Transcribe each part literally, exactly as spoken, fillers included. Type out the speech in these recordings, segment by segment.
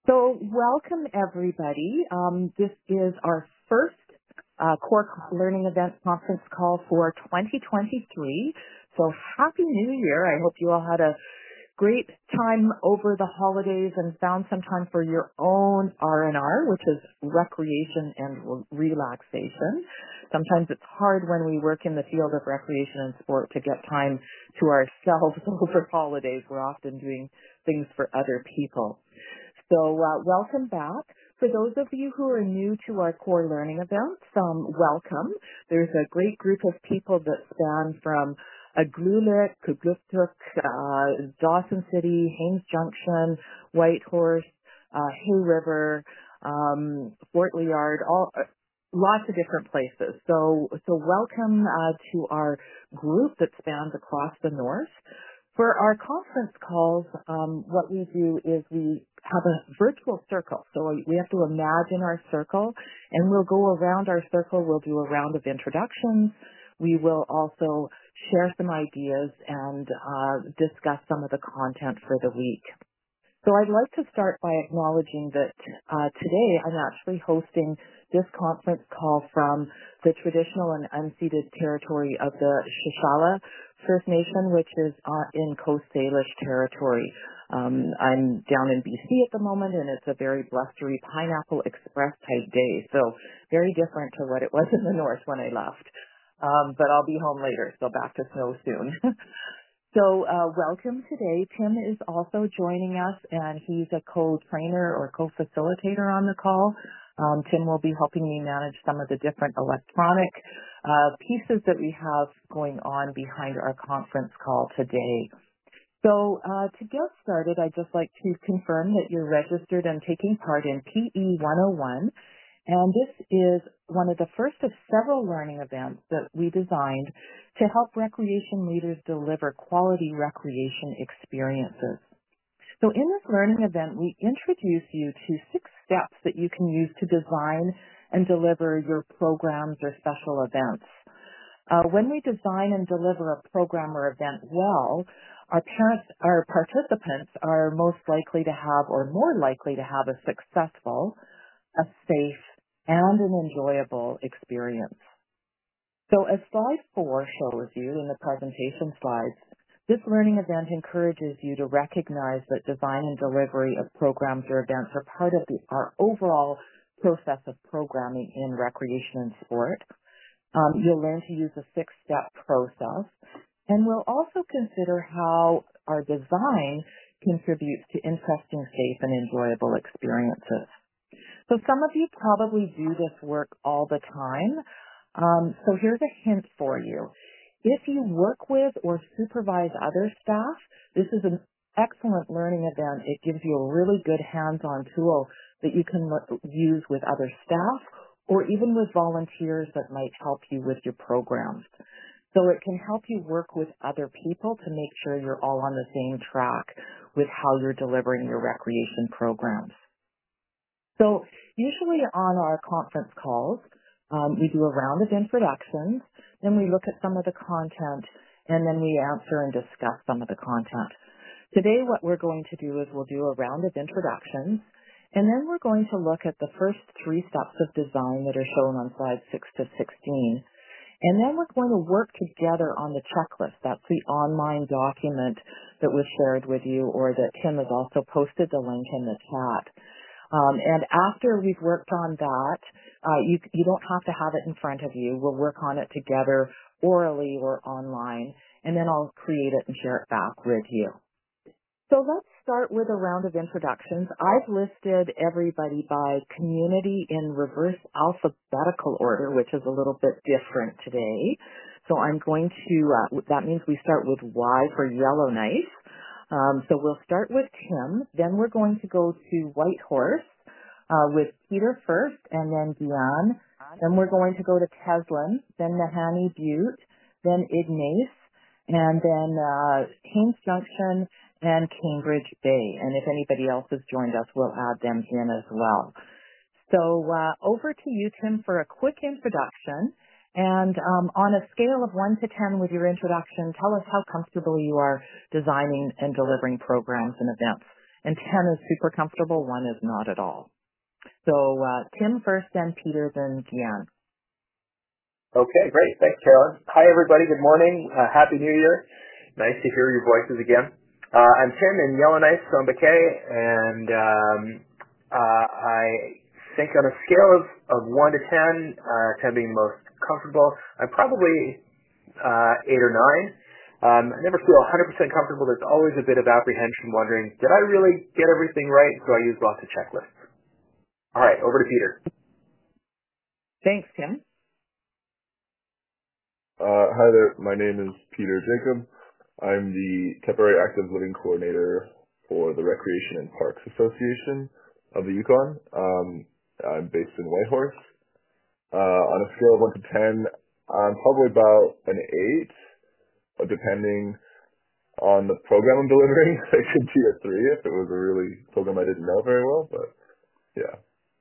So welcome everybody. Um, this is our first uh, Core Learning Event conference call for twenty twenty-three. So happy New Year. I hope you all had a great time over the holidays and found some time for your own R and R, which is recreation and re- relaxation. Sometimes it's hard when we work in the field of recreation and sport to get time to ourselves over holidays. We're often doing things for other people. So uh, welcome back. For those of you who are new to our core learning events, um, welcome. There's a great group of people that span from Aglulik, Kugluktuk, uh, Dawson City, Haines Junction, Whitehorse, uh, Hay River, um, Fort Liard, all uh, lots of different places. So, so welcome uh, to our group that spans across the north. For our conference calls, um, what we do is we have a virtual circle. So we have to imagine our circle, and we'll go around our circle. We'll do a round of introductions. We will also share some ideas and uh, discuss some of the content for the week. So I'd like to start by acknowledging that uh, today I'm actually hosting this conference call from the traditional and unceded territory of the Shuswap First Nation, which is uh, in Coast Salish territory. Um, I'm down in B C at the moment, and it's a very blustery Pineapple Express type day, so very different to what it was in the north when I left. Um, but I'll be home later, so back to snow soon. So uh, welcome today. Tim is also joining us, and he's a co-trainer or co-facilitator on the call. Um, Tim will be helping me manage some of the different electronic uh, pieces that we have going on behind our conference call today. So uh, to get started, I'd just like to confirm that you're registered and taking part in P E one oh one. And this is one of the first of several learning events that we designed to help recreation leaders deliver quality recreation experiences. So in this learning event, we introduce you to six steps that you can use to design and deliver your programs or special events. Uh, when we design and deliver a program or event well, our parents, our participants are most likely to have or more likely to have a successful, a safe, and an enjoyable experience. So as slide four shows you in the presentation slides, this learning event encourages you to recognize that design and delivery of programs or events are part of the, our overall process of programming in recreation and sport. Um, you'll learn to use a six-step process, and we'll also consider how our design contributes to interesting, safe, and enjoyable experiences. So some of you probably do this work all the time. Um, so here's a hint for you. If you work with or supervise other staff, this is an excellent learning event. It gives you a really good hands-on tool that you can l- use with other staff or even with volunteers that might help you with your programs. So it can help you work with other people to make sure you're all on the same track with how you're delivering your recreation programs. So usually on our conference calls, um, we do a round of introductions, then we look at some of the content, and then we answer and discuss some of the content. Today what we're going to do is we'll do a round of introductions, and then we're going to look at the first three steps of design that are shown on slides six to sixteen. And then we're going to work together on the checklist. That's the online document that was shared with you, or that Tim has also posted the link in the chat. Um, and after we've worked on that, uh, you, you don't have to have it in front of you. We'll work on it together orally or online, and then I'll create it and share it back with you. So let's start with a round of introductions. I've listed everybody by community in reverse alphabetical order, which is a little bit different today. So I'm going to, uh, that means we start with Y for Yellowknife. Um, so we'll start with Tim, then we're going to go to Whitehorse uh, with Peter first, and then Dion. Then we're going to go to Teslin, then Nahanni Butte, then Ignace, and then uh, Haines Junction and Cambridge Bay. And if anybody else has joined us, we'll add them in as well. So uh, over to you, Tim, for a quick introduction. And um, on a scale of one to ten with your introduction, tell us how comfortable you are designing and delivering programs and events. and ten is super comfortable, one is not at all. So uh, Tim first, then Peter, then Gian. Okay, great. Thanks, Carolyn. Hi, everybody. Good morning. Uh, Happy New Year. Nice to hear your voices again. Uh, I'm Tim in Yellowknife, Sombiquet, and um, uh, I think on a scale of, of one to ten, uh, ten being the most comfortable, I'm probably uh, eight or nine. Um, I never feel one hundred percent comfortable. There's always a bit of apprehension, wondering, did I really get everything right? So I use lots of checklists. All right, over to Peter. Thanks, Tim. Uh, hi there, my name is Peter Jacob. I'm the temporary active living coordinator for the Recreation and Parks Association of the Yukon. Um, I'm based in Whitehorse. Uh, on a scale of one to ten, I'm probably about an eight, but depending on the program I'm delivering, it could be a three if it was a really program I didn't know very well, but yeah.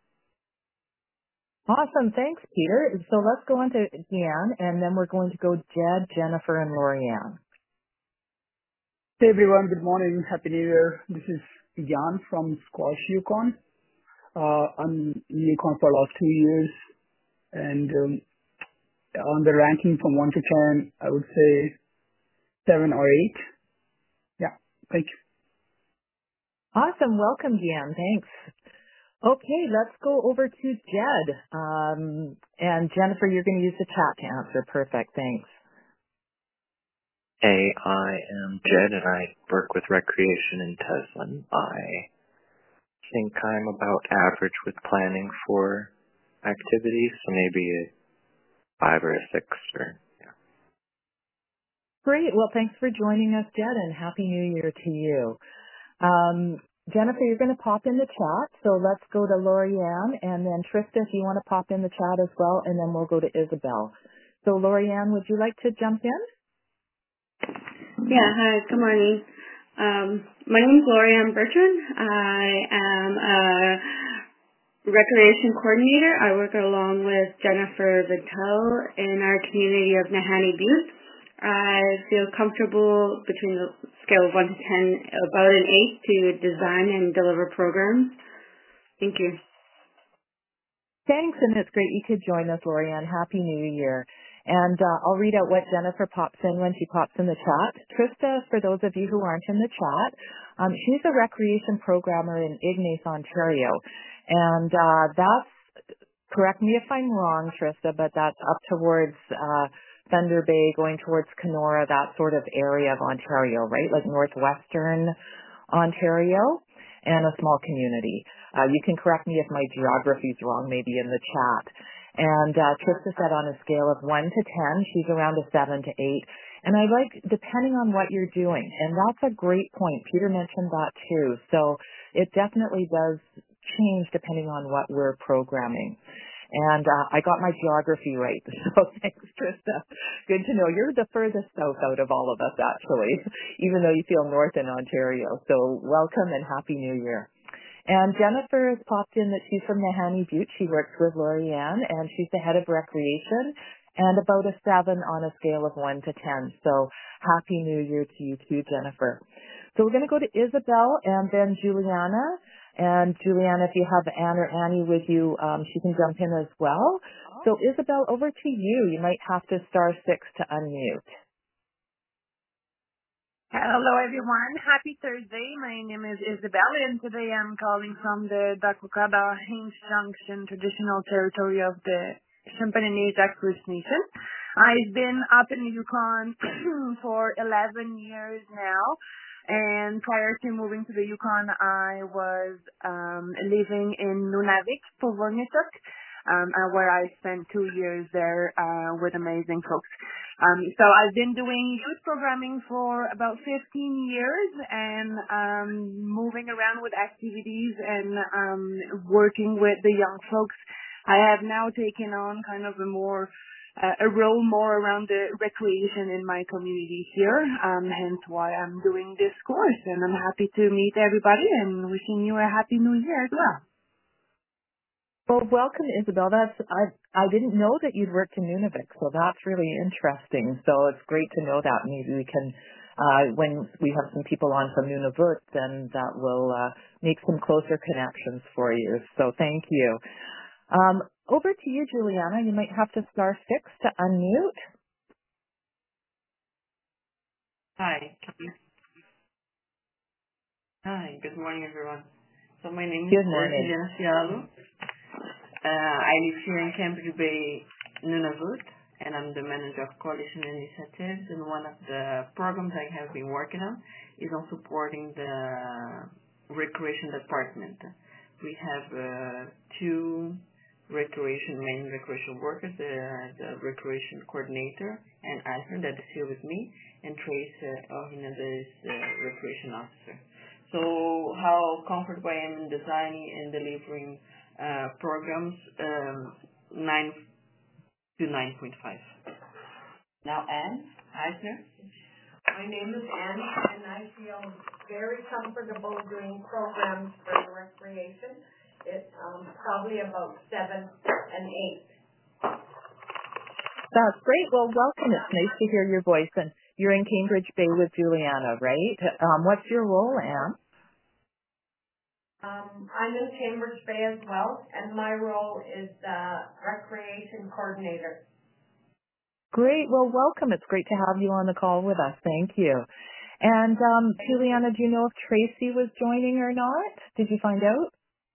Awesome. Thanks, Peter. So let's go on to Deanne, and then we're going to go Jed, Jennifer, and Lorianne. Hey everyone, good morning. Happy New Year. This is Jan from Squash Yukon. Uh, I'm in Yukon for the last two years, and um, on the ranking from one to ten, I would say seven or eight. Yeah, thank you. Awesome. Welcome, Deanne. Thanks. Okay, let's go over to Jed. Um, and Jennifer, you're going to use the chat to answer. Perfect. Thanks. Hey, I am Jed and I work with Recreation in Teslin. I think I'm about average with planning for activities, so maybe a five or a six or yeah. Great. Well, thanks for joining us, Jed, and Happy New Year to you. Um, Jennifer, you're going to pop in the chat, so let's go to Lorianne, and then Trista, if you want to pop in the chat as well, and then we'll go to Isabel. So Lorianne, would you like to jump in? Yeah, hi, good morning. Um, my name is Lorianne Bertrand. I am a recreation coordinator. I work along with Jennifer Vittel in our community of Nahanni Butte. I feel comfortable between the scale of one to ten, about an eight to design and deliver programs. Thank you. Thanks, and it's great you could join us, Lorianne. Happy New Year. And uh, I'll read out what Jennifer pops in when she pops in the chat. Trista, for those of you who aren't in the chat, um, she's a recreation programmer in Ignace, Ontario. And uh, that's, correct me if I'm wrong, Trista, but that's up towards uh, Thunder Bay, going towards Kenora, that sort of area of Ontario, right? Like northwestern Ontario, and a small community. Uh, you can correct me if my geography's wrong, maybe in the chat. And uh, Trista said on a scale of one to ten, she's around a seven to eight. And I like, depending on what you're doing, and that's a great point. Peter mentioned that too. So it definitely does change depending on what we're programming. And uh, I got my geography right, so thanks, Trista. Good to know. You're the furthest south out of all of us, actually, even though you feel north in Ontario. So welcome and Happy New Year. And Jennifer has popped in that she's from Nahanni Butte. She works with Lorianne, and she's the head of recreation, and about a seven on a scale of one to ten. So Happy New Year to you too, Jennifer. So we're going to go to Isabel and then Juliana. And Juliana, if you have Anne or Annie with you, um, she can jump in as well. So Isabel, over to you. You might have to star six to unmute. Hello everyone, happy Thursday. My name is Isabel and today I'm calling from the Dakukada Hinge Junction traditional territory of the Champagnat First Nation. I've been up in the Yukon for eleven years now, and prior to moving to the Yukon I was um, living in Nunavik, Povornituk, um, uh, where I spent two years there uh, with amazing folks. Um, so I've been doing youth programming for about fifteen years and um, moving around with activities and um, working with the young folks. I have now taken on kind of a more uh, a role more around the recreation in my community here, um, hence why I'm doing this course. And I'm happy to meet everybody and wishing you a happy new year as well. Well, welcome, Isabel. That's I I didn't know that you'd worked in Nunavik, so that's really interesting. So it's great to know that. Maybe we can uh, when we have some people on from Nunavut, then that will uh, make some closer connections for you. So thank you. Um, over to you, Juliana. You might have to star six to unmute. Hi. Hi. Good morning, everyone. So my name is Good morning. Juliana Fialo. Uh, I live here in Cambridge Bay, Nunavut, and I'm the manager of coalition initiatives. And one of the programs I have been working on is on supporting the recreation department. We have uh, two recreation, main recreation workers, the, the recreation coordinator, and Eisner that is here with me, and Trace uh, Ohina, that is the recreation officer. So how comfortable I am in designing and delivering uh, programs um, nine to nine point five. Now Anne Eisner. My name is Anne, and I feel very comfortable doing programs for the recreation. It's um, probably about seven and eight. That's great. Well, welcome. It's nice to hear your voice. And you're in Cambridge Bay with Juliana, right? Um, what's your role, Anne? Um, I'm in Cambridge Bay as well, and my role is uh, recreation coordinator. Great. Well, welcome. It's great to have you on the call with us. Thank you. And um, Juliana, do you know if Tracy was joining or not? Did you find out?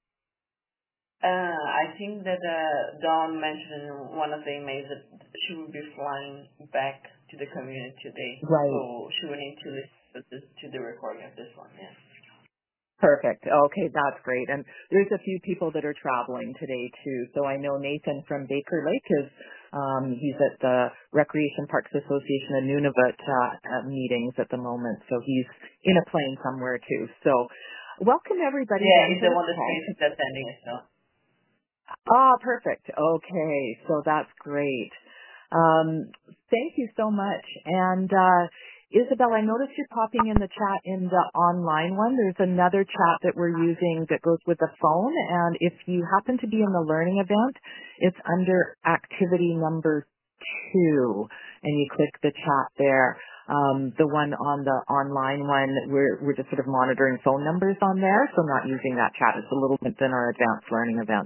Uh, I think that uh, Dawn mentioned in one of the emails that she will be flying back to the community today. Right. So she will need to listen to, this, to the recording of this one, yeah. Perfect. Okay, that's great. And there's a few people that are traveling today too. So I know Nathan from Baker Lake is, um, he's at the Recreation Parks Association of Nunavut uh, at meetings at the moment. So he's in a plane somewhere too. So welcome everybody. Yeah, he's the one that's attending it, so. Ah, perfect. Okay, so that's great. Um, thank you so much. And uh, Isabel, I noticed you're popping in the chat in the online one. There's another chat that we're using that goes with the phone. And if you happen to be in the learning event, it's under activity number two, and you click the chat there. Um, the one on the online one, we're, we're just sort of monitoring phone numbers on there, so not using that chat. It's a little bit than our advanced learning events.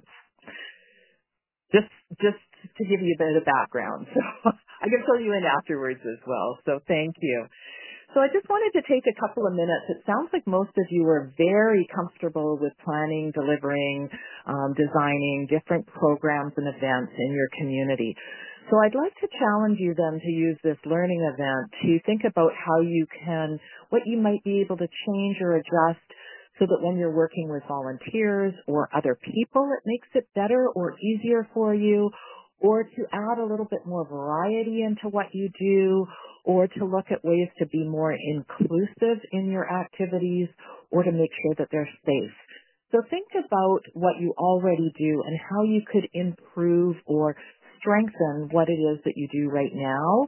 Just, just to give you a bit of background. So I can fill you in afterwards as well. So thank you. So I just wanted to take a couple of minutes. It sounds like most of you are very comfortable with planning, delivering, um, designing different programs and events in your community. So I'd like to challenge you then to use this learning event to think about how you can, what you might be able to change or adjust so that when you're working with volunteers or other people, it makes it better or easier for you, or to add a little bit more variety into what you do, or to look at ways to be more inclusive in your activities, or to make sure that they're safe. So think about what you already do and how you could improve or strengthen what it is that you do right now,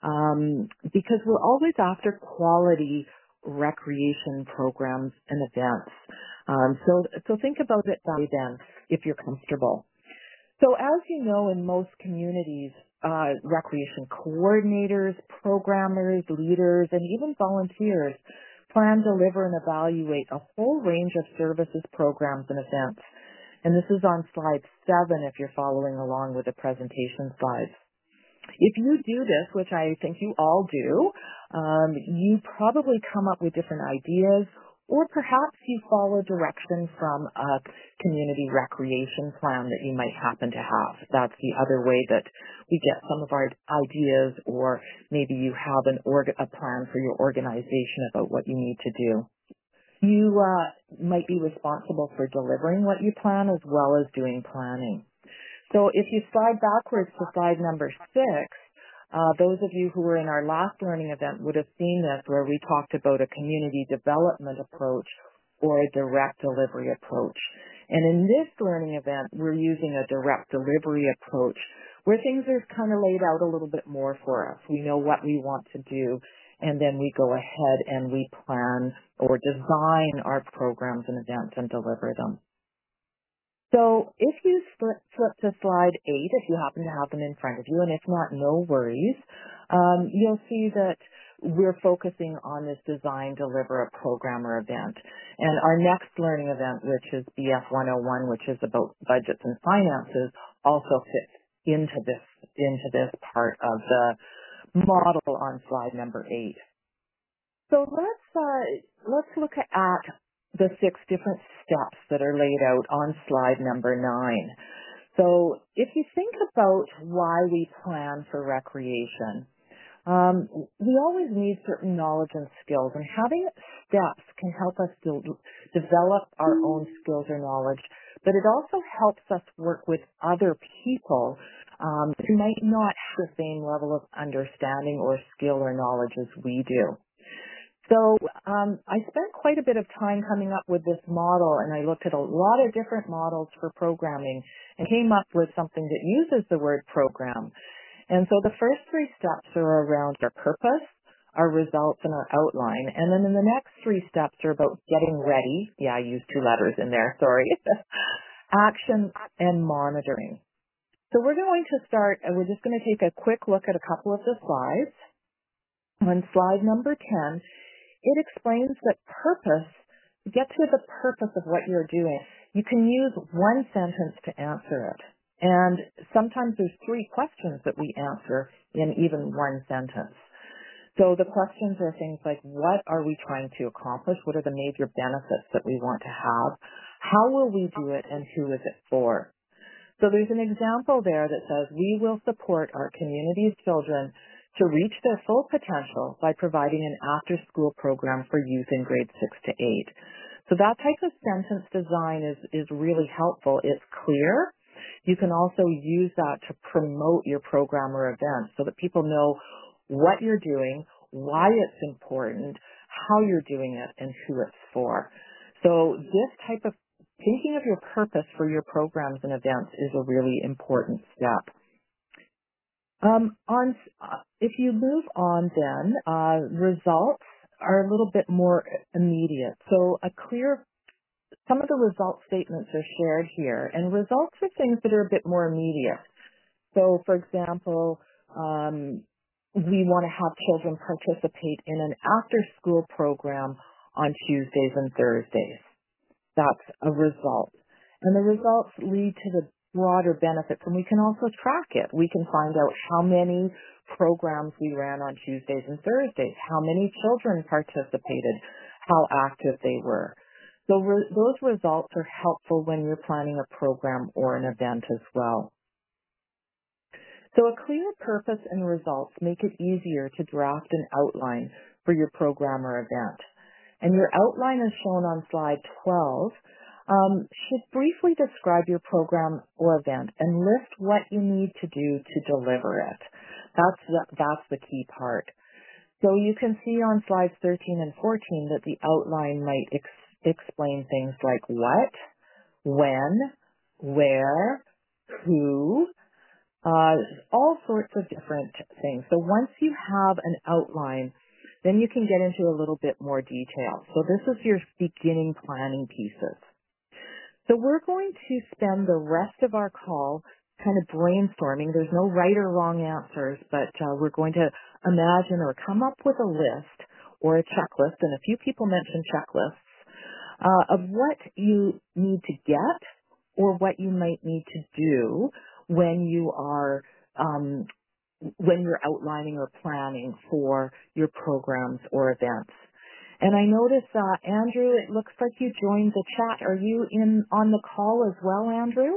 um, because we're always after quality recreation programs and events. Um, so, so think about it that way then, if you're comfortable. So as you know, in most communities, uh, recreation coordinators, programmers, leaders, and even volunteers plan, deliver, and evaluate a whole range of services, programs, and events. And this is on slide seven if you're following along with the presentation slides. If you do this, which I think you all do, um, you probably come up with different ideas, or perhaps you follow direction from a community recreation plan that you might happen to have. That's the other way that we get some of our ideas, or maybe you have an org- a plan for your organization about what you need to do. You uh, might be responsible for delivering what you plan as well as doing planning. So if you slide backwards to slide number six, uh, those of you who were in our last learning event would have seen this, where we talked about a community development approach or a direct delivery approach. And in this learning event, we're using a direct delivery approach where things are kind of laid out a little bit more for us. We know what we want to do, and then we go ahead and we plan or design our programs and events and deliver them. So if you flip, flip to slide eight, if you happen to have them in front of you, and if not, no worries, um, you'll see that we're focusing on this design, deliver a program or event. And our next learning event, which is B F one oh one, which is about budgets and finances, also fits into this, into this part of the model on slide number eight. So let's, uh, let's look at the six different steps that are laid out on slide number nine. So if you think about why we plan for recreation, um, we always need certain knowledge and skills, and having steps can help us to develop our own skills or knowledge, but it also helps us work with other people um, who might not have the same level of understanding or skill or knowledge as we do. So um, I spent quite a bit of time coming up with this model, and I looked at a lot of different models for programming and came up with something that uses the word program. And so the first three steps are around our purpose, our results, and our outline. And then in the next three steps are about getting ready. Yeah, I used two letters in there, sorry. Action and monitoring. So we're going to start, and we're just going to take a quick look at a couple of the slides. On slide number ten, it explains that purpose, to get to the purpose of what you're doing, you can use one sentence to answer it. And sometimes there's three questions that we answer in even one sentence. So the questions are things like, what are we trying to accomplish? What are the major benefits that we want to have? How will we do it, and who is it for? So there's an example there that says, we will support our community's children to reach their full potential by providing an after-school program for youth in grades six to eight. So that type of sentence design is, is really helpful. It's clear. You can also use that to promote your program or event so that people know what you're doing, why it's important, how you're doing it, and who it's for. So this type of thinking of your purpose for your programs and events is a really important step. Um, on, uh, if you move on then, uh, results are a little bit more immediate. So a clear, some of the result statements are shared here, and results are things that are a bit more immediate. So for example, um, we want to have children participate in an after-school program on Tuesdays and Thursdays. That's a result. And the results lead to the broader benefits, and we can also track it. We can find out how many programs we ran on Tuesdays and Thursdays, how many children participated, how active they were. So re- those results are helpful when you're planning a program or an event as well. So a clear purpose and results make it easier to draft an outline for your program or event. And your outline is shown on slide twelve. Um, should briefly describe your program or event and list what you need to do to deliver it. That's the, that's the key part. So you can see on slides thirteen and fourteen that the outline might ex- explain things like what, when, where, who, uh, all sorts of different things. So once you have an outline, then you can get into a little bit more detail. So this is your beginning planning pieces. So we're going to spend the rest of our call kind of brainstorming. There's no right or wrong answers, but uh, we're going to imagine or come up with a list or a checklist, and a few people mentioned checklists, uh, of what you need to get or what you might need to do when you are um, when you're outlining or planning for your programs or events. And I notice, uh, Andrew, it looks like you joined the chat. Are you in on the call as well, Andrew?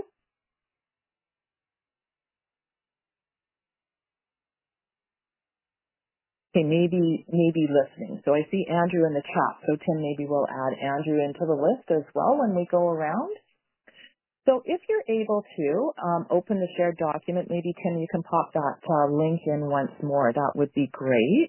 Okay, maybe, maybe listening. So I see Andrew in the chat. So Tim, maybe we'll add Andrew into the list as well when we go around. So if you're able to um, open the shared document, maybe Tim, you can pop that uh, link in once more. That would be great.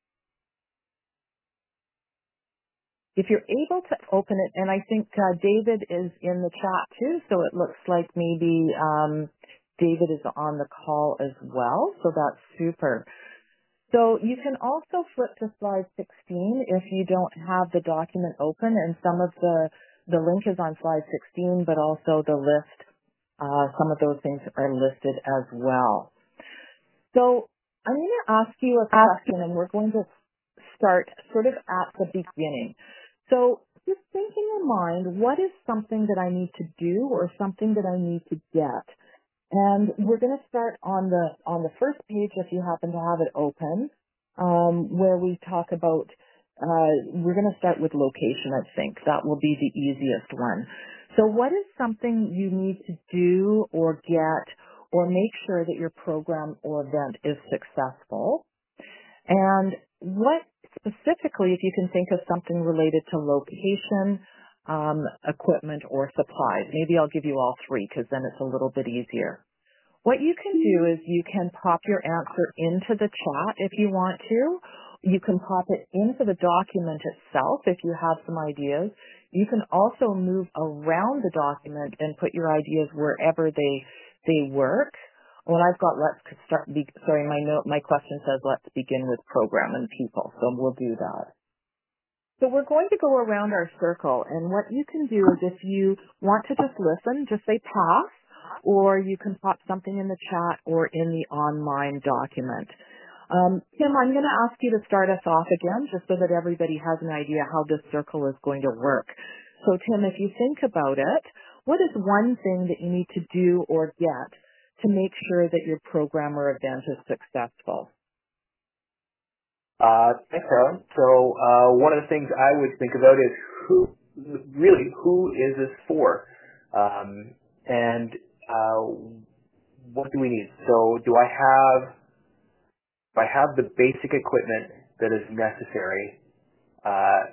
If you're able to open it, and I think uh, David is in the chat too, so it looks like maybe um, David is on the call as well, so that's super. So you can also flip to slide sixteen if you don't have the document open, and some of the, the link is on slide sixteen, but also the list, uh, some of those things are listed as well. So I'm going to ask you a question, and we're going to start sort of at the beginning. So just thinking in mind, what is something that I need to do or something that I need to get? And we're going to start on the on the first page, if you happen to have it open, um, where we talk about, uh, we're going to start with location, I think. That will be the easiest one. So what is something you need to do or get or make sure that your program or event is successful? And what specifically, if you can think of something related to location, um, equipment, or supplies. Maybe I'll give you all three because then it's a little bit easier. What you can do is you can pop your answer into the chat if you want to. You can pop it into the document itself if you have some ideas. You can also move around the document and put your ideas wherever they they work. Well, I've got let's start. Be, sorry, my note, my question says let's begin with program and people, so we'll do that. So we're going to go around our circle, and what you can do is if you want to just listen, just say pass, or you can pop something in the chat or in the online document. Um, Tim, I'm going to ask you to start us off again, just so that everybody has an idea how this circle is going to work. So, Tim, if you think about it, what is one thing that you need to do or get to make sure that your program or event is successful? Uh, thanks, Carolyn. So uh, one of the things I would think about is who, really, who is this for? Um, and uh, what do we need? So do I have, do I have the basic equipment that is necessary uh,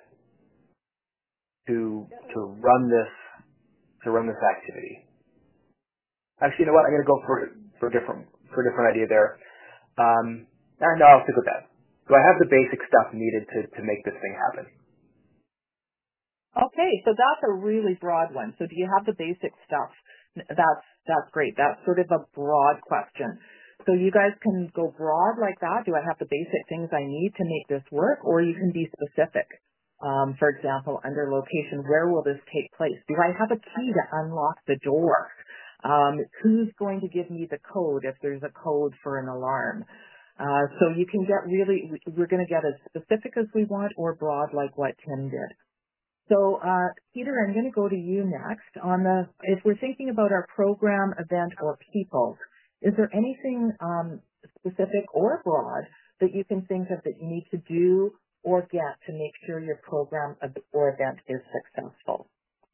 to to run this to run this activity? Actually, you know what? I'm going to go for for a different for a different idea there. Um, no, I'll stick with that. Do I have the basic stuff needed to, to make this thing happen? Okay, so that's a really broad one. So do you have the basic stuff? That's that's great. That's sort of a broad question. So you guys can go broad like that. Do I have the basic things I need to make this work? Or you can be specific. Um, for example, under location, where will this take place? Do I have a key to unlock the door? Um, who's going to give me the code if there's a code for an alarm? Uh, so you can get really, we're going to get as specific as we want or broad like what Tim did. So, uh, Peter, I'm going to go to you next. On the, if we're thinking about our program, event, or people, is there anything um, specific or broad that you can think of that you need to do or get to make sure your program or event is successful?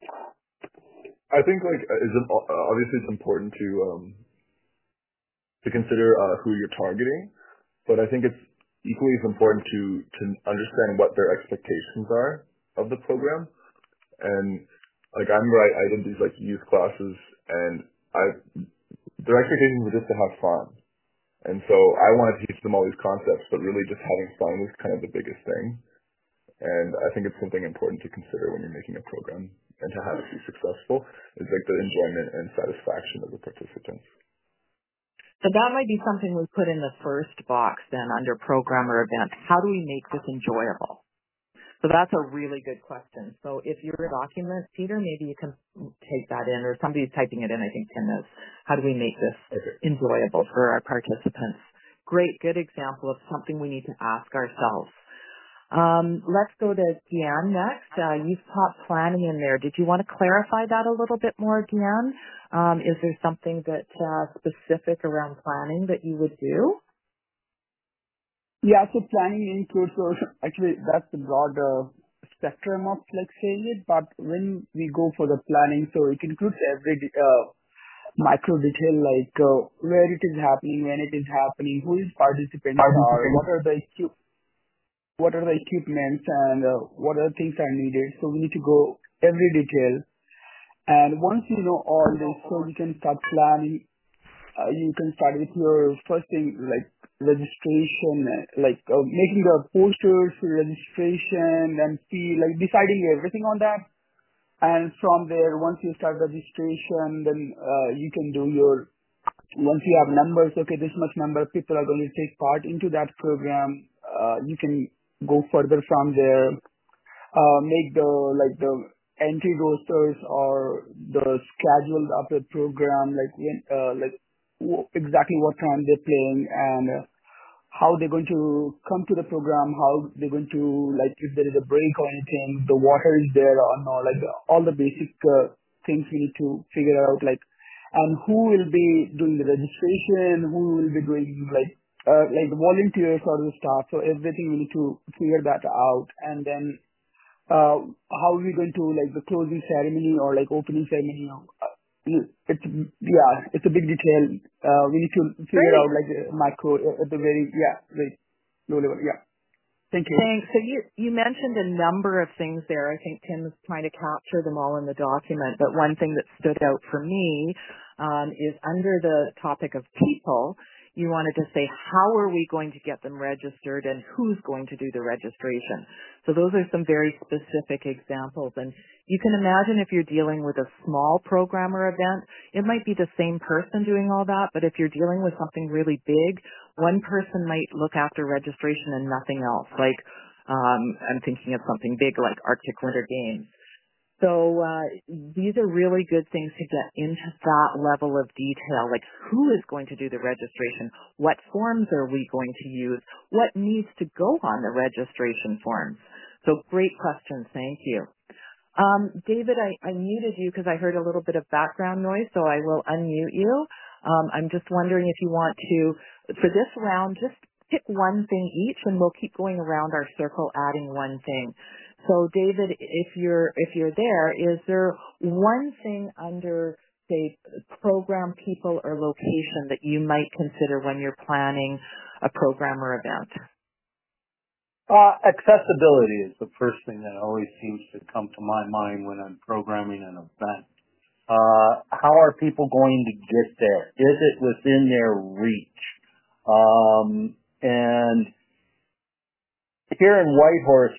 I think, like, is it, obviously it's important to um, to consider uh, who you're targeting. But I think it's equally as important to, to understand what their expectations are of the program. And like I remember I, I did these like youth classes, and I their expectations were just to have fun. And so I wanted to teach them all these concepts, but really just having fun was kind of the biggest thing. And I think it's something important to consider when you're making a program and to have it be successful is like the enjoyment and satisfaction of the participants. So that might be something we put in the first box then under program or event. How do we make this enjoyable? So that's a really good question. So if you're a document, Peter, maybe you can take that in, or somebody's typing it in, I think Tim is. How do we make this okay. enjoyable for our participants? Great, good example of something we need to ask ourselves. Um, let's go to Deanne next. Uh, you've popped planning in there. Did you want to clarify that a little bit more, Deanne? Um, is there something that uh, specific around planning that you would do? Yeah, so planning includes, so actually that's the broad uh, spectrum of like saying it, but when we go for the planning, so it includes every uh, micro detail like uh, where it is happening, when it is happening, who is participants are, what are the equi- what are the equipments, and uh, what other things are needed. So we need to go every detail. And once you know all this, so you can start planning. Uh, you can start with your first thing, like registration, uh, like uh, making the posters for registration, and see, like deciding everything on that. And from there, once you start registration, then uh, you can do your, once you have numbers, okay, this much number of people are going to take part into that program. Uh, you can go further from there. Uh, make the, like the entry rosters or the schedule of the program, like when, uh, like w- exactly what time they're playing, and uh, how they're going to come to the program, how they're going to, like, if there is a break or anything, the water is there or not, like all the basic uh, things we need to figure out, like, and who will be doing the registration, who will be doing, like, uh, like the volunteers or the staff. So everything we need to figure that out. And then uh, how are we going to, like, the closing ceremony or like opening ceremony? Uh, it's, yeah, it's a big detail. Uh, we need to figure Great. out like the macro uh, at the very, yeah, very low level. Yeah. Thank you. Thanks. So you, you mentioned a number of things there. I think Tim was trying to capture them all in the document, but one thing that stood out for me um, is under the topic of people, you wanted to say, how are we going to get them registered and who's going to do the registration? So those are some very specific examples. And you can imagine if you're dealing with a small program or event, it might be the same person doing all that, but if you're dealing with something really big, one person might look after registration and nothing else. Like, um, I'm thinking of something big like Arctic Winter Games. So uh, these are really good things to get into that level of detail, like who is going to do the registration, what forms are we going to use, what needs to go on the registration forms. So great questions, thank you. Um, David, I, I muted you because I heard a little bit of background noise, so I will unmute you. Um, I'm just wondering if you want to, for this round, just pick one thing each, and we'll keep going around our circle adding one thing. So, David, if you're if you're there, is there one thing under, say, program, people, or location that you might consider when you're planning a program or event? Uh, accessibility is the first thing that always seems to come to my mind when I'm programming an event. Uh, how are people going to get there? Is it within their reach? Um, and here in Whitehorse,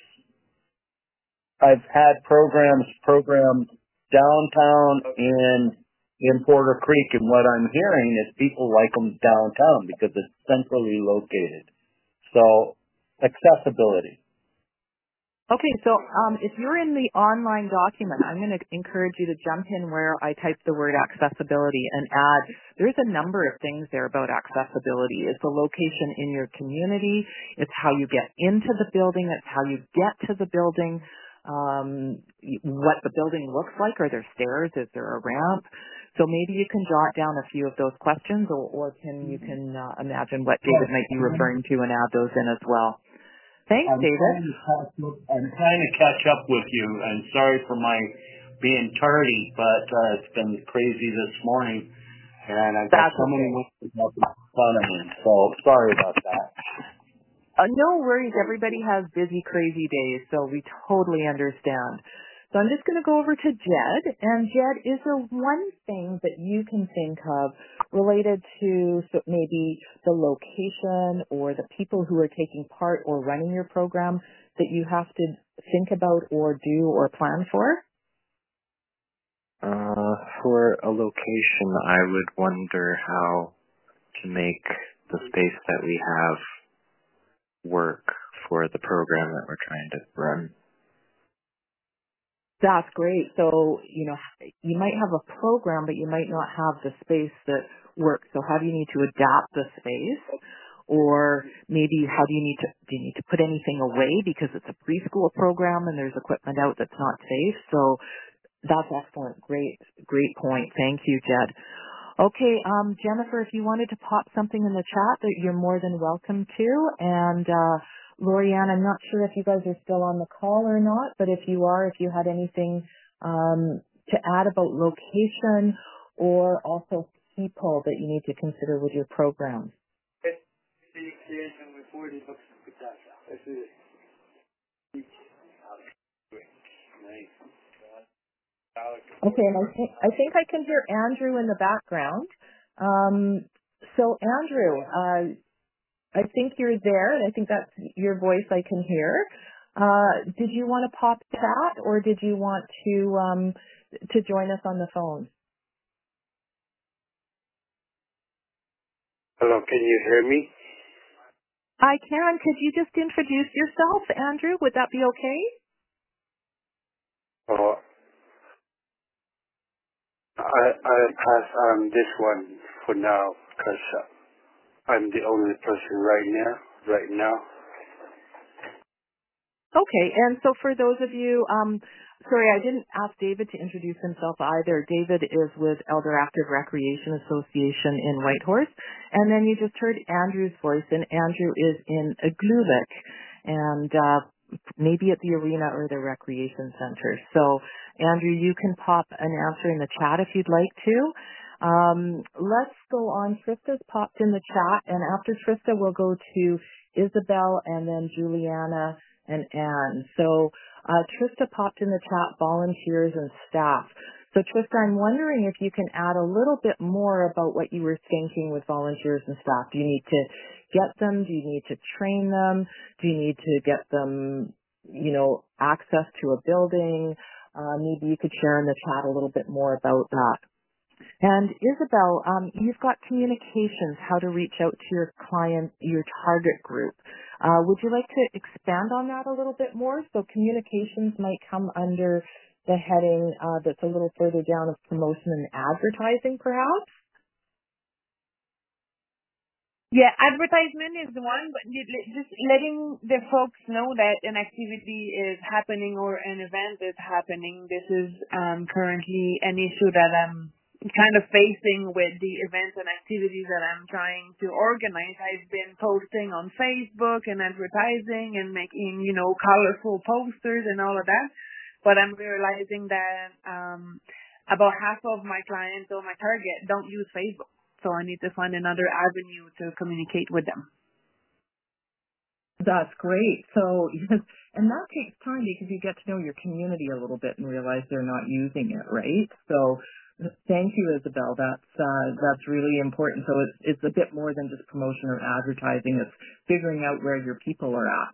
I've had programs programmed downtown and in Porter Creek, and what I'm hearing is people like them downtown because it's centrally located. So, accessibility. Okay, so um, if you're in the online document, I'm going to encourage you to jump in where I type the word accessibility and add, there's a number of things there about accessibility. It's the location in your community, it's how you get into the building, it's how you get to the building, um, what the building looks like, are there stairs, is there a ramp? So maybe you can jot down a few of those questions, or, or can you can uh, imagine what David might be referring to and add those in as well. Thanks, I'm David. Trying to catch up, I'm trying to catch up with you, and sorry for my being tardy, but uh, it's been crazy this morning, and I've got That's so many okay. windows up in front of me, so sorry about that. Uh, no worries. Everybody has busy, crazy days, so we totally understand. So I'm just going to go over to Jed. And Jed, is there one thing that you can think of related to so maybe the location or the people who are taking part or running your program that you have to think about or do or plan for? Uh, for a location, I would wonder how to make the space that we have work for the program that we're trying to run. That's great. So, you know, you might have a program, but you might not have the space that works. So how do you need to adapt the space? Or maybe how do you need to, do you need to put anything away because it's a preschool program and there's equipment out that's not safe? So that's excellent. Great, great point. Thank you, Jed. Okay, um, Jennifer, if you wanted to pop something in the chat, that you're more than welcome to. And uh, Lorianne, I'm not sure if you guys are still on the call or not, but if you are, if you had anything um, to add about location or also people that you need to consider with your program. Okay, and I think I think I can hear Andrew in the background. Um, so Andrew, uh, I think you're there, and I think that's your voice I can hear. Uh, did you want to pop chat, or did you want to um, to join us on the phone? Hello, can you hear me? I can. Could you just introduce yourself, Andrew? Would that be okay? Oh, I I pass on this one for now because uh, I'm the only person right now. Right now. Okay, and so for those of you, um, sorry, I didn't ask David to introduce himself either. David is with Elder Active Recreation Association in Whitehorse, and then you just heard Andrew's voice, and Andrew is in Igloolik, and uh, maybe at the arena or the recreation center. So, Andrew, you can pop an answer in the chat if you'd like to. Um, let's go on. Trista's popped in the chat, and after Trista, we'll go to Isabel and then Juliana and Anne. So uh, Trista popped in the chat volunteers and staff. So Trista, I'm wondering if you can add a little bit more about what you were thinking with volunteers and staff. Do you need to get them? Do you need to train them? Do you need to get them, you know, access to a building? Uh, maybe you could share in the chat a little bit more about that. And Isabel, um, you've got communications, how to reach out to your client, your target group. Uh, would you like to expand on that a little bit more? So communications might come under the heading uh, that's a little further down of promotion and advertising, perhaps? Yeah, advertisement is one, but just letting the folks know that an activity is happening or an event is happening. This is um, currently an issue that I'm kind of facing with the events and activities that I'm trying to organize. I've been posting on Facebook and advertising and making, you know, colorful posters and all of that, but I'm realizing that um, about half of my clients or my target don't use Facebook. So I need to find another avenue to communicate with them. That's great. So, and that takes time because you get to know your community a little bit and realize they're not using it, right? So, thank you, Isabel. That's uh, that's really important. So it's it's a bit more than just promotion or advertising. It's figuring out where your people are at.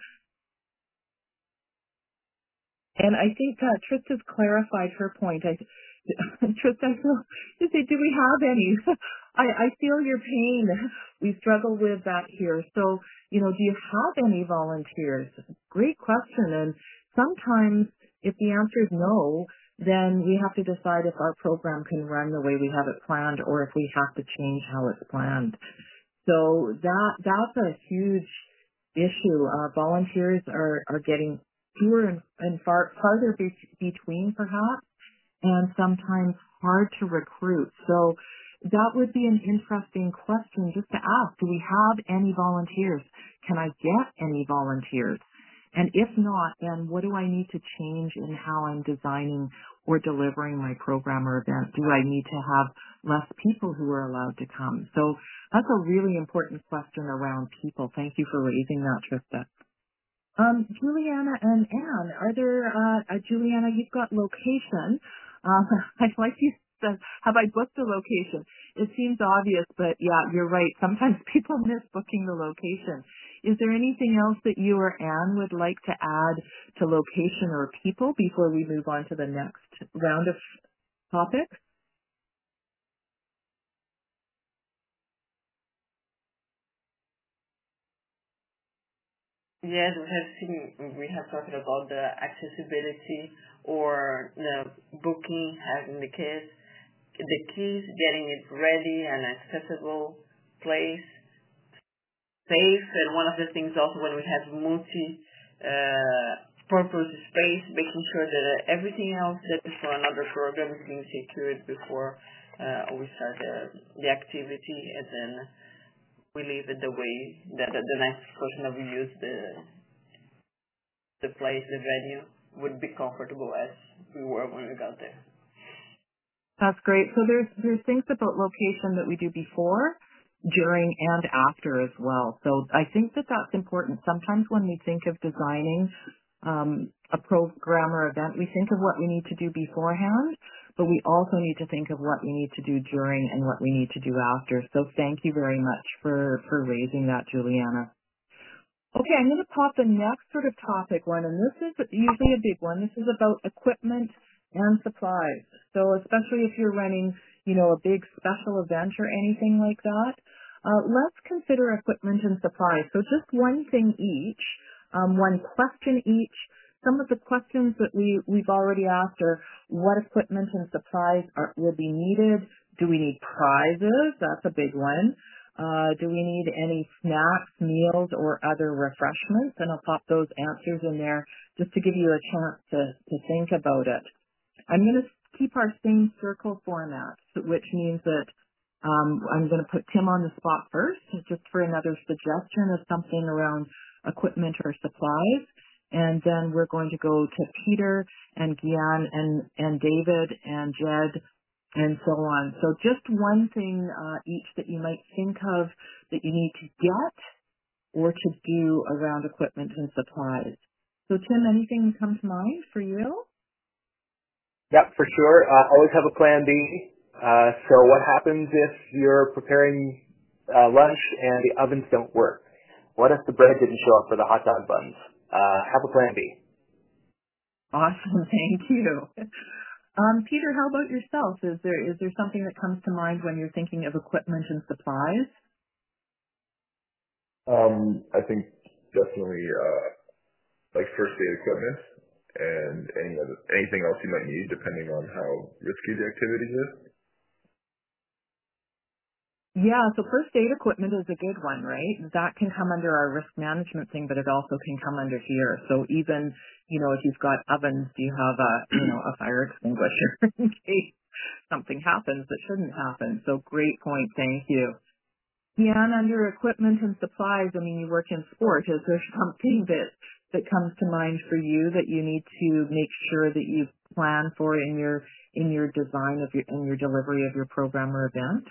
And I think uh, Trista's clarified her point. I, Trista, I feel, you say, do we have any? I, I feel your pain. We struggle with that here. So, you know, do you have any volunteers? Great question. And sometimes if the answer is no, then we have to decide if our program can run the way we have it planned or if we have to change how it's planned. So that that's a huge issue. Uh, volunteers are, are getting fewer and, and far farther be, between, perhaps, and sometimes hard to recruit. So that would be an interesting question just to ask. Do we have any volunteers? Can I get any volunteers? And if not, then what do I need to change in how I'm designing or delivering my program or event? Do I need to have less people who are allowed to come? So that's a really important question around people. Thank you for raising that, Trista. Um, Juliana and Anne, are there, uh, uh Juliana, you've got location. Um, I'd like you to, have I booked the location? It seems obvious, but yeah, you're right. Sometimes people miss booking the location. Is there anything else that you or Anne would like to add to location or people before we move on to the next round of topics? Yes, we have seen, we have talked about the accessibility or the booking, having the kids, the keys, getting it ready and accessible place, safe, and one of the things also when we have multi uh, purpose space, making sure that uh, everything else that is for another program is being secured before uh, we start the, the activity, and then we leave it the way that the, the next person that we use the the place, the venue, would be comfortable as we were when we got there. That's great. So there's there's things about location that we do before, during, and after as well. So I think that that's important. Sometimes when we think of designing um, a program or event, we think of what we need to do beforehand, but we also need to think of what we need to do during and what we need to do after. So thank you very much for, for raising that, Juliana. Okay, I'm going to pop the next sort of topic one, and this is usually a big one. This is about equipment and supplies. So especially if you're running, you know, a big special event or anything like that, uh, let's consider equipment and supplies. So just one thing each, um, one question each. Some of the questions that we, we've already asked are, what equipment and supplies are, will be needed? Do we need prizes? That's a big one. Uh, do we need any snacks, meals, or other refreshments? And I'll pop those answers in there just to give you a chance to, to think about it. I'm going to keep our same circle format, which means that um, I'm going to put Tim on the spot first, just for another suggestion of something around equipment or supplies. And then we're going to go to Peter and Gian and, and David and Jed and so on. So just one thing uh, each that you might think of that you need to get or to do around equipment and supplies. So Tim, anything come to mind for you? Yep, for sure. Uh, always have a plan B. Uh, so what happens if you're preparing uh, lunch and the ovens don't work? What if the bread didn't show up for the hot dog buns? Uh, have a plan B. Awesome, thank you. Um, Peter, how about yourself? Is there is there something that comes to mind when you're thinking of equipment and supplies? Um, I think definitely uh, like first aid equipment and any other, anything else you might need depending on how risky the activity is. Yeah, so first aid equipment is a good one, right? That can come under our risk management thing, but it also can come under here. So even, you know, if you've got ovens, do you have a, you know, a fire extinguisher in case something happens that shouldn't happen? So great point, thank you. Yeah, and under equipment and supplies, I mean, you work in sport. Is there something that, that comes to mind for you that you need to make sure that you plan for in your, in your design of your, in your delivery of your program or event?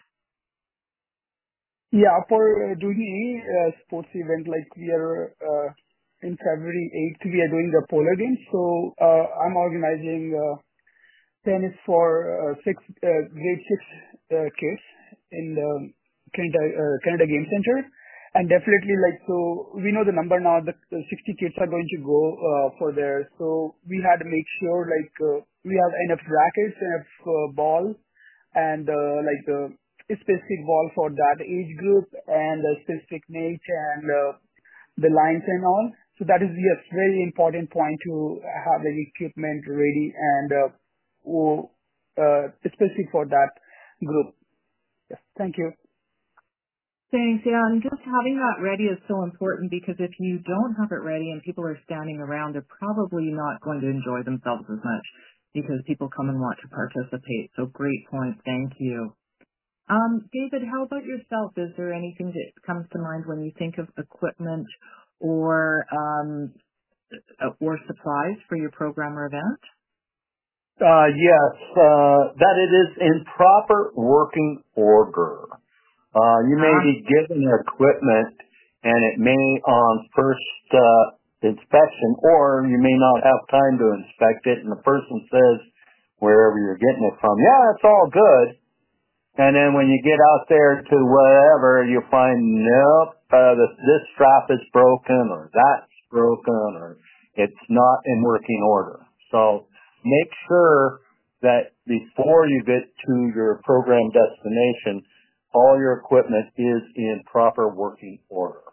Yeah, for uh, doing any uh, sports event, like we are uh, in February eighth, we are doing the polar games. So uh, I'm organizing uh, tennis for uh, six uh, grade six uh, kids in the Canada, uh, Canada Game Center. And definitely, like, so we know the number now, the, the sixty kids are going to go uh, for there. So we had to make sure, like, uh, we have enough rackets, enough uh, ball, and uh, like the specific ball for that age group, and a specific net, and uh, the lines and all. So that is, yes, very important point to have the equipment ready and uh, w- uh, specific for that group. Yes, thank you. Thanks. Yeah, and just having that ready is so important, because if you don't have it ready and people are standing around, they're probably not going to enjoy themselves as much, because people come and want to participate. So great point. Thank you. Um, David, how about yourself? Is there anything that comes to mind when you think of equipment or um, or supplies for your program or event? Uh, yes, uh, that it is in proper working order. Uh, you may Ah. be given equipment and it may on first uh, inspection, or you may not have time to inspect it, and the person says wherever you're getting it from, yeah, it's all good. And then when you get out there to whatever, you find, nope, uh, this, this strap is broken, or that's broken, or it's not in working order. So make sure that before you get to your program destination, all your equipment is in proper working order.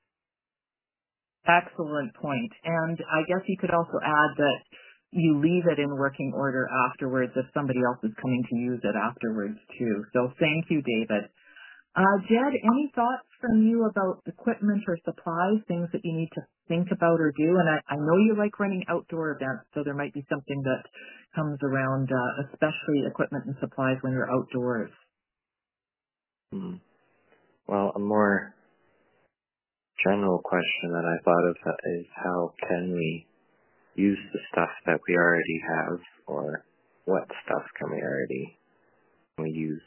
Excellent point. And I guess you could also add that you leave it in working order afterwards if somebody else is coming to use it afterwards too. So thank you, David. Uh, Jed, any thoughts from you about equipment or supplies, things that you need to think about or do? And I, I know you like running outdoor events, so there might be something that comes around, uh, especially equipment and supplies when you're outdoors. Hmm. Well, a more general question that I thought of is, how can we use the stuff that we already have, or what stuff can we already we use?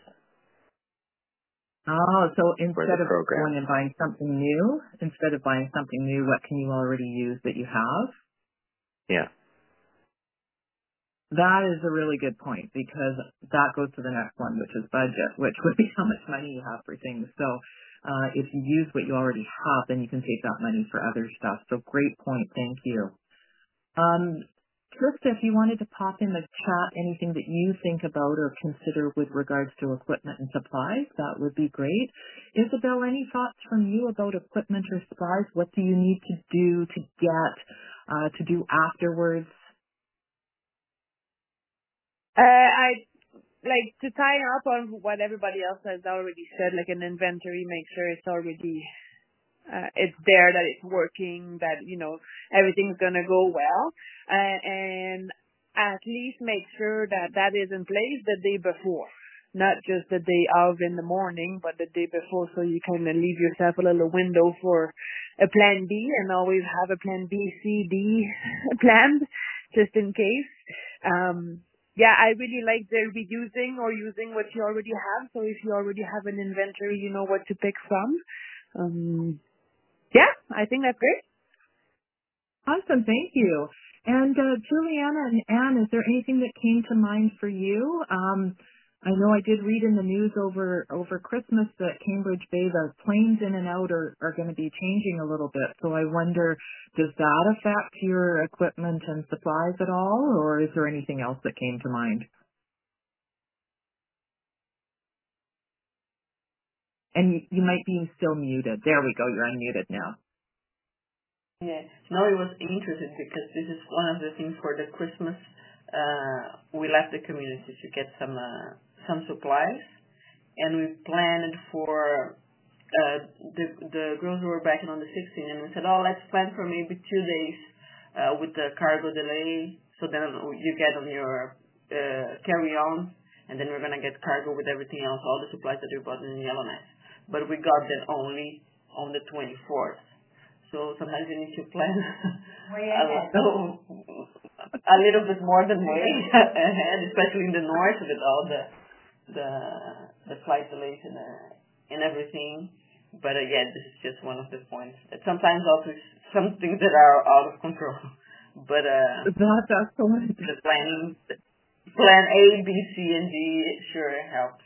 Oh, so instead of program. going and buying something new, instead of buying something new, what can you already use that you have? Yeah. That is a really good point, because that goes to the next one, which is budget, which would be how much money you have for things. So uh, if you use what you already have, then you can save that money for other stuff. So great point. Thank you. Um, Krista, if you wanted to pop in the chat anything that you think about or consider with regards to equipment and supplies, that would be great. Isabel, any thoughts from you about equipment or supplies? What do you need to do to get, uh, to do afterwards? Uh, I like to tie up on what everybody else has already said, like an inventory, make sure it's already uh, it's there, that it's working, that you know everything's gonna go well, uh, and at least make sure that that is in place the day before, not just the day of in the morning, but the day before, so you kind of leave yourself a little window for a plan B, and always have a plan B, C, D planned just in case. Um, Yeah, I really like the reusing or using what you already have. So if you already have an inventory, you know what to pick from. Um, yeah, I think that's great. Awesome, thank you. And uh, Juliana and Anne, is there anything that came to mind for you? Um, I know I did read in the news over over Christmas that Cambridge Bay, the planes in and out are, are going to be changing a little bit. So I wonder, does that affect your equipment and supplies at all, or is there anything else that came to mind? And you, you might be still muted. There we go. You're unmuted now. Yeah. No, it was interesting because this is one of the things for the Christmas. Uh, we left the community to get some uh, some supplies, and we planned for uh, the the girls were back on the sixteenth, and we said, oh, let's plan for maybe two days uh, with the cargo delay, so then you get on your uh, carry-on, and then we're gonna get cargo with everything else, all the supplies that we bought in Yellowknife. But we got them only on the twenty-fourth. So sometimes you need to plan a, little, a little bit more than way ahead, especially in the north with all the the the flight delays and uh, and everything. But uh, yeah, this is just one of the points. That sometimes also some things that are out of control. But uh, that's excellent. The planning, plan A, B, C, and D sure helps.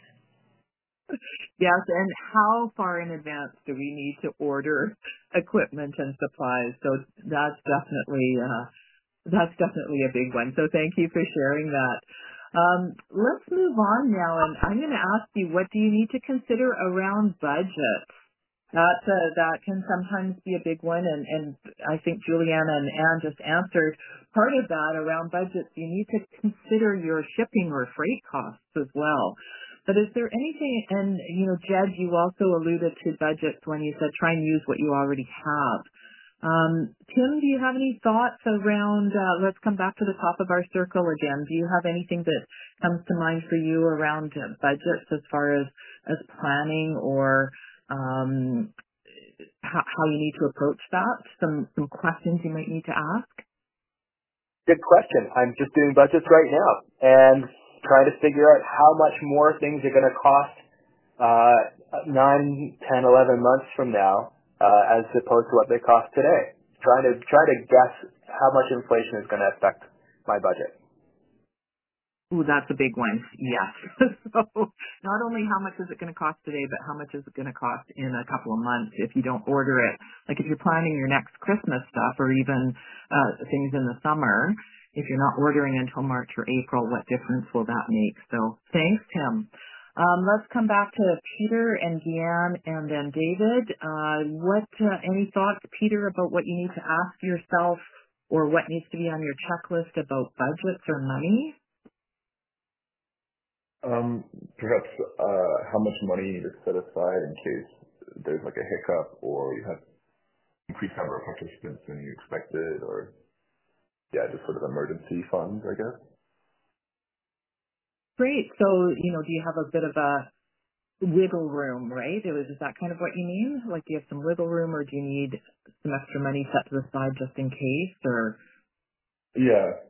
Yes, and how far in advance do we need to order equipment and supplies? So that's definitely uh, that's definitely a big one. So thank you for sharing that. Um, let's move on now, and I'm going to ask you, what do you need to consider around budget? That uh, that can sometimes be a big one, and, and I think Juliana and Anne just answered part of that around budgets. You need to consider your shipping or freight costs as well. But is there anything, and you know, Jed, you also alluded to budgets when you said try and use what you already have. Um, Tim, do you have any thoughts around, uh, let's come back to the top of our circle again. Do you have anything that comes to mind for you around uh, budgets as far as, as planning or um, how, how you need to approach that? Some, some questions you might need to ask? Good question. I'm just doing budgets right now and trying to figure out how much more things are going to cost uh, nine, ten, eleven months from now uh, as opposed to what they cost today. Trying to try to guess how much inflation is going to affect my budget. Ooh, that's a big one. Yes. So not only how much is it going to cost today, but how much is it going to cost in a couple of months if you don't order it. Like if you're planning your next Christmas stuff or even uh, things in the summer, if you're not ordering until March or April, what difference will that make? So thanks, Tim. Um, let's come back to Peter and Deanne and then David. Uh, what, uh, any thoughts, Peter, about what you need to ask yourself or what needs to be on your checklist about budgets or money? Um, perhaps uh, how much money you need to set aside in case there's like a hiccup or you have increased number of participants than you expected, or yeah, just sort of emergency funds, I guess. Great. So, you know, do you have a bit of a wiggle room, right? Is that kind of what you mean? Like, do you have some wiggle room, or do you need some extra money set to the side just in case, or? Yeah.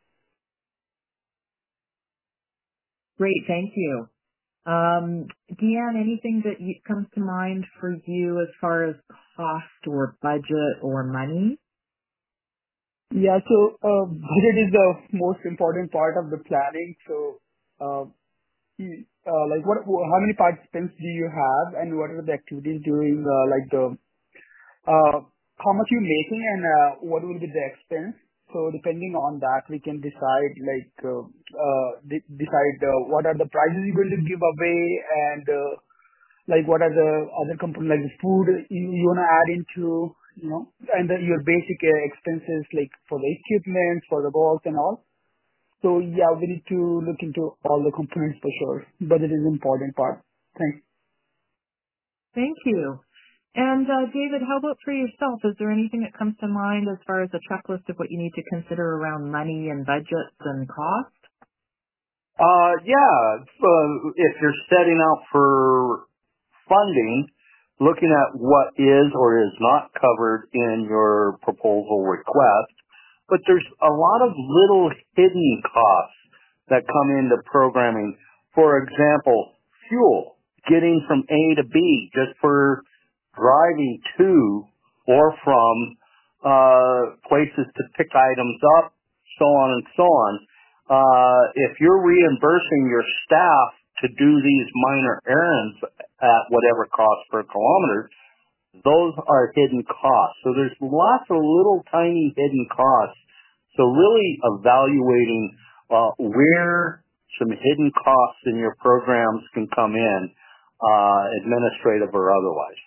Great, thank you. Um, Deanne, anything that you, comes to mind for you as far as cost or budget or money? Yeah, so uh, budget is the most important part of the planning. So, uh, you- uh, like, what, how many participants do you have, and what are the activities during, uh, like the, uh, how much you're making, and uh, what will be the expense? So, depending on that, we can decide, like, uh, uh, de- decide uh, what are the prices you're going to give away, and uh, like what are the other components, like the food you, you want to add into, you know, and the, your basic uh, expenses, like for the equipment, for the balls and all. So yeah, we need to look into all the components for sure. Budget is an important part. Thanks. Thank you. And uh, David, how about for yourself? Is there anything that comes to mind as far as a checklist of what you need to consider around money and budgets and cost? Uh, yeah, uh, if you're setting out for funding, looking at what is or is not covered in your proposal request, but there's a lot of little hidden costs that come into programming. For example, fuel, getting from A to B just for driving to or from uh, places to pick items up, so on and so on. Uh, if you're reimbursing your staff to do these minor errands at whatever cost per kilometer, those are hidden costs. So there's lots of little tiny hidden costs. So really evaluating uh, where some hidden costs in your programs can come in, uh, administrative or otherwise.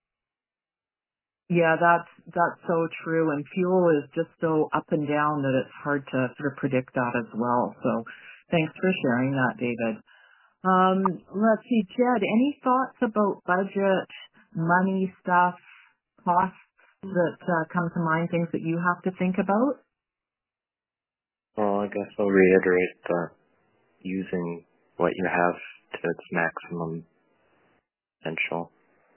Yeah, that's that's so true. And fuel is just so up and down that it's hard to sort of predict that as well. So thanks for sharing that, David. Um, let's see, Jed, any thoughts about budget, money stuff, costs that uh, come to mind, things that you have to think about? Well, I guess I'll reiterate that using what you have to its maximum potential.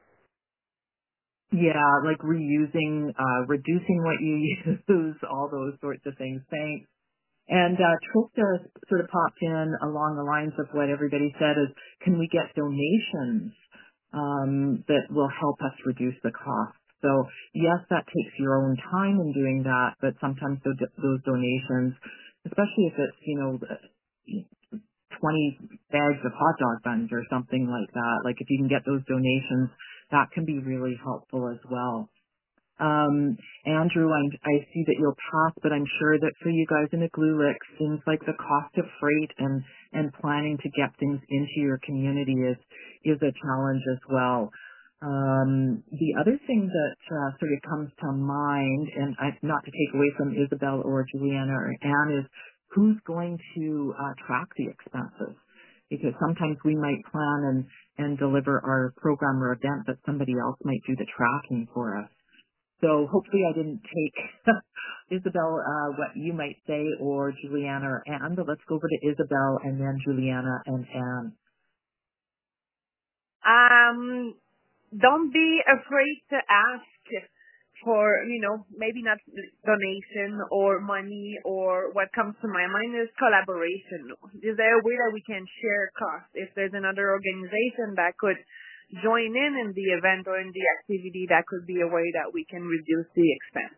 Yeah, like reusing, uh, reducing what you use, all those sorts of things. Thanks. And uh, Trista sort of popped in along the lines of what everybody said is, can we get donations um, that will help us reduce the cost? So yes, that takes your own time in doing that, but sometimes those, those donations, especially if it's, you know, twenty bags of hot dog buns or something like that, like if you can get those donations, that can be really helpful as well. Um, Andrew, I, I see that you'll pass, but I'm sure that for you guys in the G L U L I C, things like the cost of freight and, and planning to get things into your community is, is a challenge as well. Um, the other thing that uh, sort of comes to mind, and I, not to take away from Isabel or Juliana or Anne, is who's going to uh, track the expenses? Because sometimes we might plan and, and deliver our program or event, but somebody else might do the tracking for us. So hopefully I didn't take, Isabel, uh, what you might say, or Juliana or Anne, but let's go over to Isabel and then Juliana and Anne. Um, don't be afraid to ask for, you know, maybe not donation or money, or what comes to my mind is collaboration. Is there a way that we can share costs? If there's another organization that could join in in the event or in the activity, that could be a way that we can reduce the expense.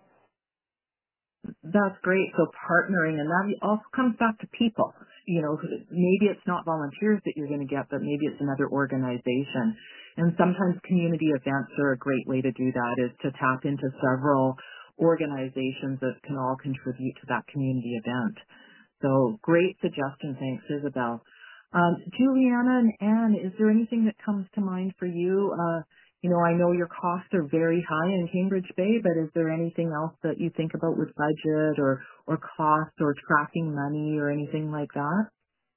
That's great. So partnering, and that also comes back to people. You know, maybe it's not volunteers that you're going to get, but maybe it's another organization. And sometimes community events are a great way to do that, is to tap into several organizations that can all contribute to that community event. So great suggestion. Thanks, Isabel. Um, Juliana and Anne, is there anything that comes to mind for you? Uh, you know, I know your costs are very high in Cambridge Bay, but is there anything else that you think about with budget or, or cost or tracking money or anything like that?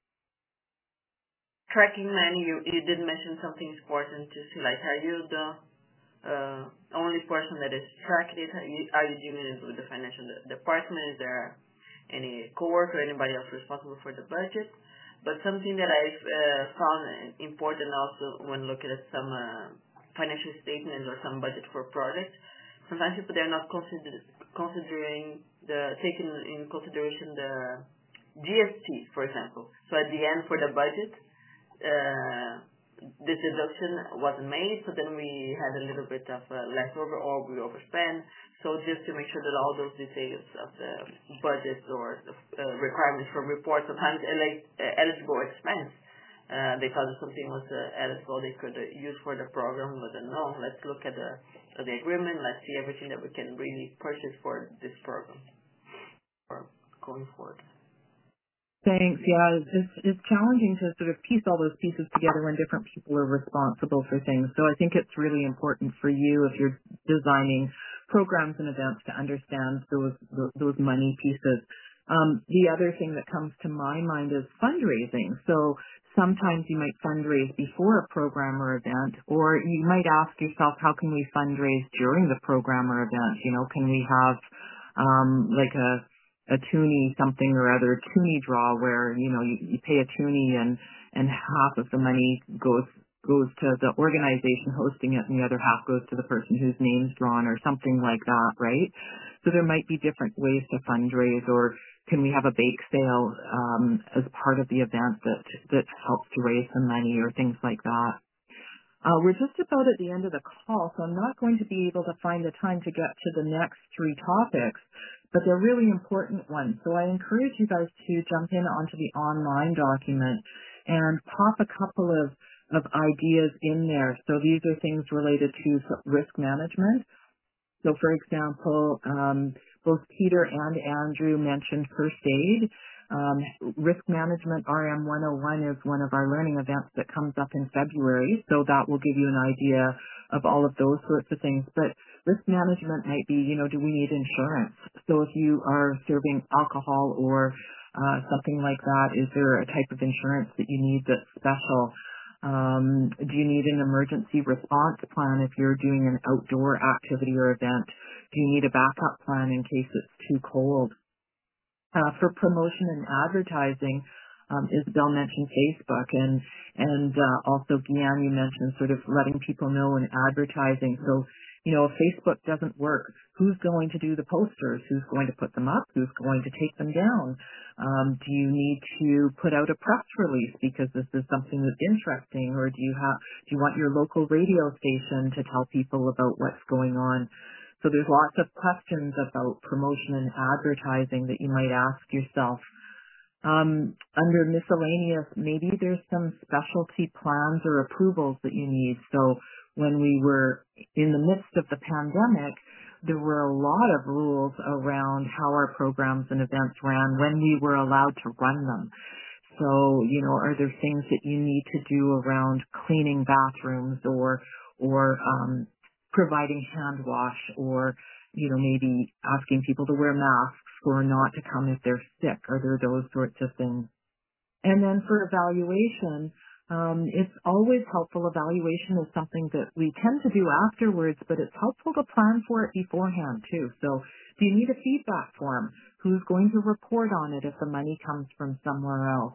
Tracking money, you, you did mention something important to see, like, are you the uh, only person that is tracking it? Are you, are you dealing with the financial department? Is there any coworker or anybody else responsible for the budget? But something that I've uh, found important also when looking at some uh, financial statements or some budget for projects, sometimes people they're not consider, considering the taking in consideration the G S T, for example. So at the end for the budget, uh, this deduction wasn't made, so then we had a little bit of uh, leftover or we overspent. So just to make sure that all those details of the budget or the uh, requirements for reports, sometimes el- uh, eligible expense, uh, they thought that something was uh, eligible they could uh, use for the program, but uh, no, let's look at the, at the agreement, let's see everything that we can really purchase for this program or going forward. Thanks. Yeah, it's, it's challenging to sort of piece all those pieces together when different people are responsible for things. So I think it's really important for you, if you're designing programs and events, to understand those those money pieces. Um, the other thing that comes to my mind is fundraising. So sometimes you might fundraise before a program or event, or you might ask yourself, how can we fundraise during the program or event? You know, can we have um, like a a toonie something or other, toonie draw where, you know, you, you pay a toonie and, and half of the money goes goes to the organization hosting it and the other half goes to the person whose name's drawn or something like that, right? So there might be different ways to fundraise, or can we have a bake sale um, as part of the event that, that helps to raise some money or things like that. Uh, we're just about at the end of the call, so I'm not going to be able to find the time to get to the next three topics, but they're really important ones. So I encourage you guys to jump in onto the online document and pop a couple of, of ideas in there. So these are things related to risk management. So for example, um, both Peter and Andrew mentioned first aid. Um, risk management R M one oh one is one of our learning events that comes up in February, so that will give you an idea of all of those sorts of things. But risk management might be, you know, do we need insurance? So if you are serving alcohol or uh, something like that, is there a type of insurance that you need that's special? Um, do you need an emergency response plan if you're doing an outdoor activity or event? Do you need a backup plan in case it's too cold? Uh, for promotion and advertising, um, Isabel mentioned Facebook, and and uh, also Guiane, you mentioned sort of letting people know and advertising. So, you know, if Facebook doesn't work, who's going to do the posters? Who's going to put them up? Who's going to take them down? Um, do you need to put out a press release because this is something that's interesting, or do you have do you want your local radio station to tell people about what's going on? So there's lots of questions about promotion and advertising that you might ask yourself. Um, under miscellaneous, maybe there's some specialty plans or approvals that you need. So when we were in the midst of the pandemic, there were a lot of rules around how our programs and events ran, when we were allowed to run them. So, you know, are there things that you need to do around cleaning bathrooms or, or, um, providing hand wash, or, you know, maybe asking people to wear masks or not to come if they're sick? Are there those sorts of things? And then for evaluation, um, it's always helpful. Evaluation is something that we tend to do afterwards, but it's helpful to plan for it beforehand too. So do you need a feedback form? Who's going to report on it if the money comes from somewhere else?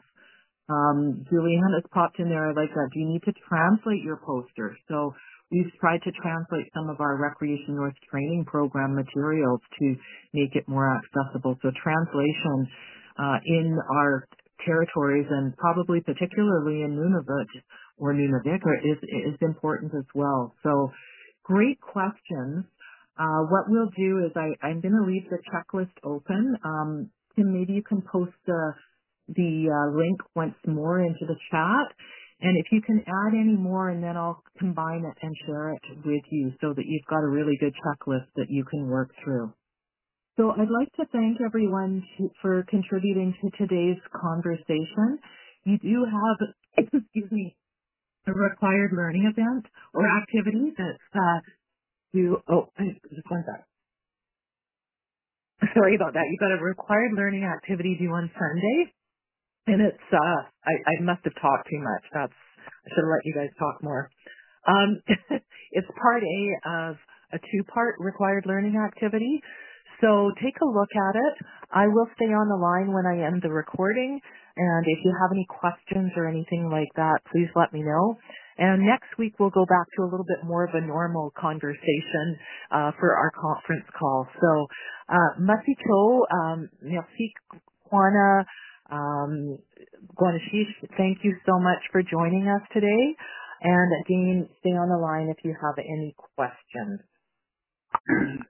Um, Julianne has popped in there. I like that. Do you need to translate your poster? So we've tried to translate some of our Recreation North training program materials to make it more accessible. So translation uh, in our territories, and probably particularly in Nunavut or Nunavik, is, is important as well. So great questions. Uh, what we'll do is I, I'm going to leave the checklist open. Um, Tim, maybe you can post the the uh, link once more into the chat. And if you can add any more, and then I'll combine it and share it with you so that you've got a really good checklist that you can work through. So I'd like to thank everyone to, for contributing to today's conversation. You do have, excuse me, a required learning event or activity that's uh, you, oh, just one sec. Sorry about that. You've got a required learning activity due on Sunday. And it's, uh, I, I must have talked too much. That's, I should have let you guys talk more. Um, it's part A of a two-part required learning activity. So take a look at it. I will stay on the line when I end the recording. And if you have any questions or anything like that, please let me know. And next week we'll go back to a little bit more of a normal conversation, uh, for our conference call. So, uh, Masi Cho, um, merci, Kwana, Um, Gwanishish, thank you so much for joining us today. And again, stay on the line if you have any questions.